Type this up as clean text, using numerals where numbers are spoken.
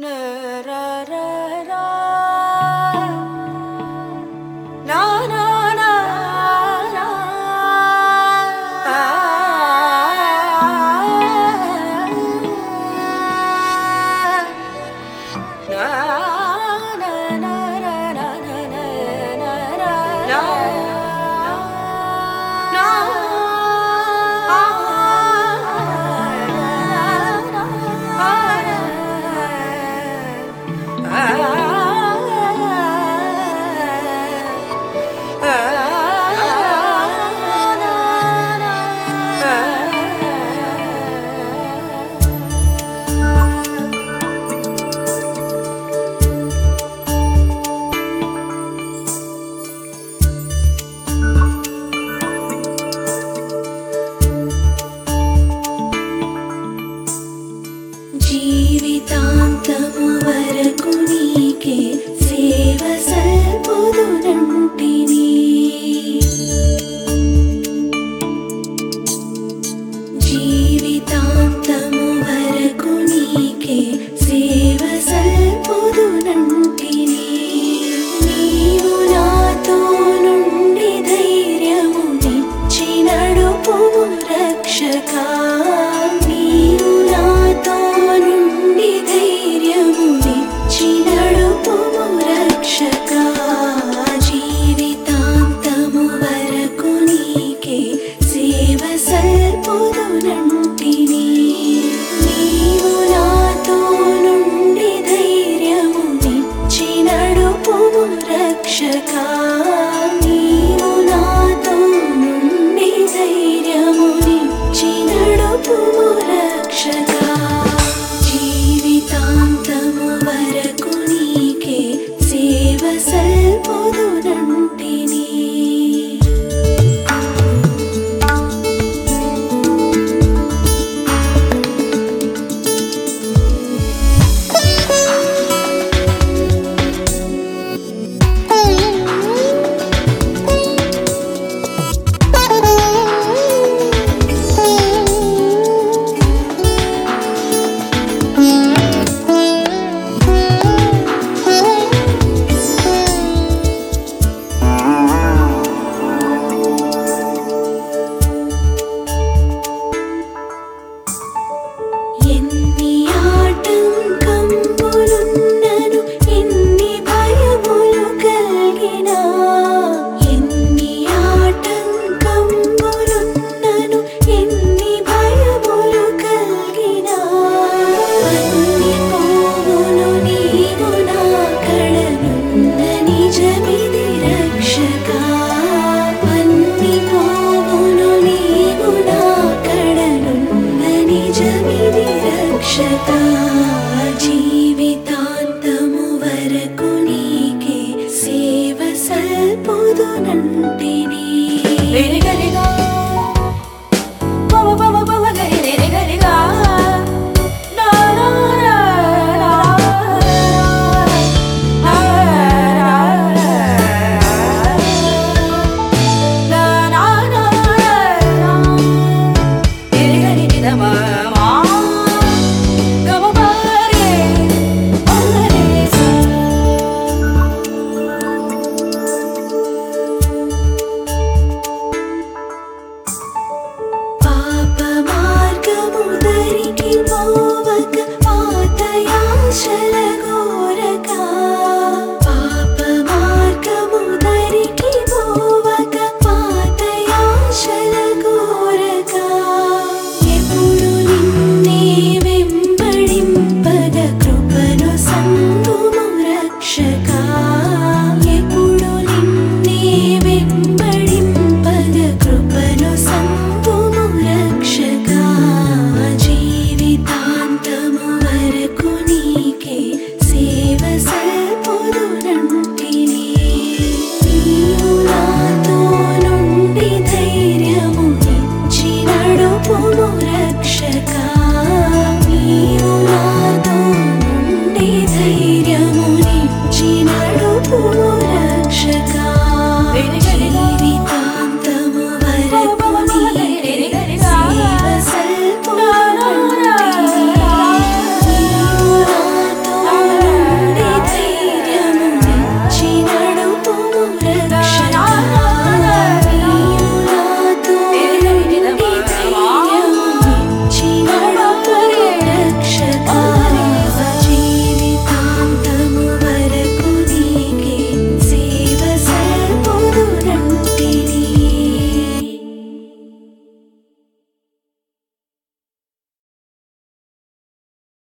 జీవితాంతము వరకు నీకే సేవ సల్పుదునంటిని. జీవితాంతము వరకు నీకే సేవ సల్పుదునంటిని. నీవు నాతో నుండి ధైర్యమునిచ్చి నడుపుము రక్షకా. జీవితాంతము వరకు నీకే సేవ సల్పుదునంటిని. నీవు నాతో నుండి ధైర్యమునిచ్చి నడుపుము రక్షకా. నీవు నాతో నుండి ధైర్యమునిచ్చి నడుపుము రక్షకా. జీవితాంతము వరకు నీకే సేవ సల్పుదునంటిని. ఎన్ని ఆటంకములున్నను, ఎన్ని భయములు కలిగినా, ఎన్ని ఆటంకములున్నను, ఎన్ని భయములు కలిగినా, అన్ని పోవును నీవు నా కడనున్న నిజమిది రక్షకా. అన్ని పోవును నీవు నా కడనున్న నిజమిది రక్షకా. జీవితాంతము వరకు నీకే సేవ సల్పుదునంటిని. పాప మార్గము దరికి పోవక పాతయాశల